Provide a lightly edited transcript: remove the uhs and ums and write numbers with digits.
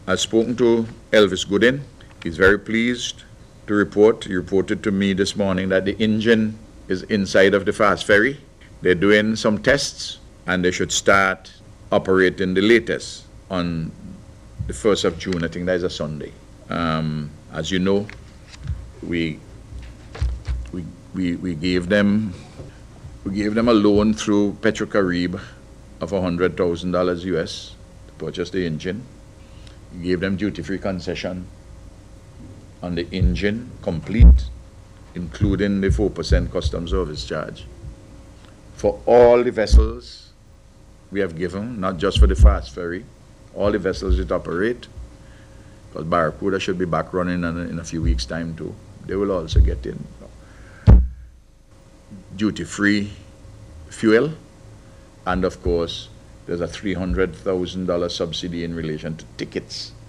I've spoken to Elvis Goodin. He's very pleased to report. He reported to me this morning that the engine is inside of the fast ferry. They're doing some tests and they should start operating the latest on the 1st of June. I think that is a Sunday. As you know, we gave them a loan through Petrocarib of $100,000 US to purchase the engine. We gave them duty-free concession on the engine, complete, including the 4% customs service charge. For all the vessels we have given, not just for the fast ferry, all the vessels that operate, because Barracuda should be back running in a few weeks' time too. They will also get in duty-free fuel, and of course, there's a $300,000 subsidy in relation to tickets